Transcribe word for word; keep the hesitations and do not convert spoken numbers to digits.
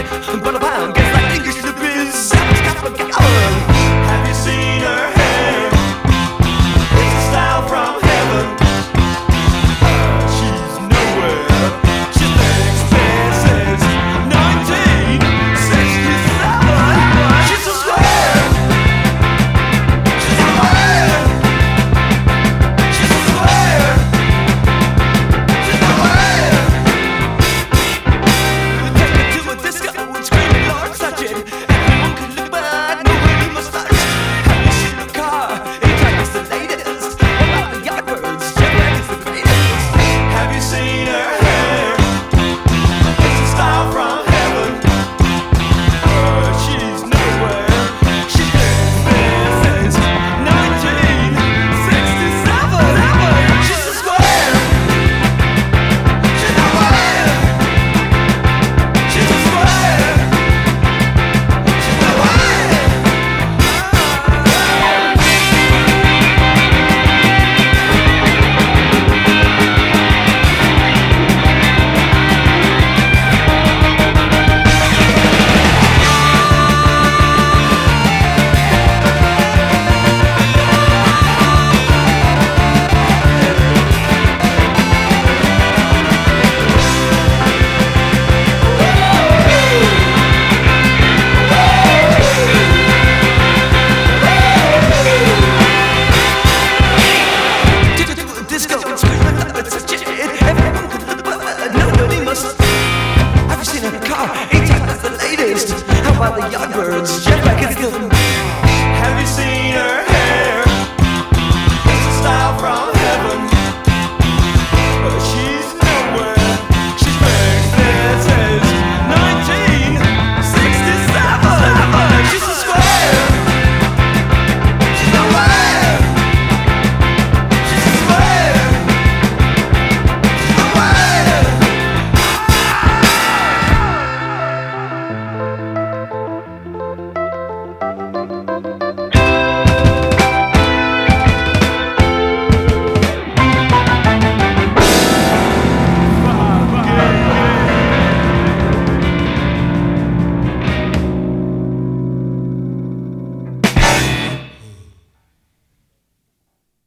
but a pound gets like English to biz. Have you seen her hair? It's a style from heaven. Uh, she's nowhere. She's expensive. nineteen sixty-seven. She's a square. She's a square. She's a square. She's a square. Take her to a disco and scream, Lord, touch it. Everyone could look bad, nobody must touch. Have you seen a car? Anytime it's the latest. What about the Yardbirds? Jetlag is the greatest. Have you seen her hair? It's a style from heaven. Uh, she's nowhere. She's expensive. nineteen sixty-seven. She's a square. She's a square. She's a square. She's a square. Disco and screaming like it's a jet. Everyone could look bad, nobody must. Have you seen a car? Anytime it's the latest. How about the Yardbirds? Jetlag is the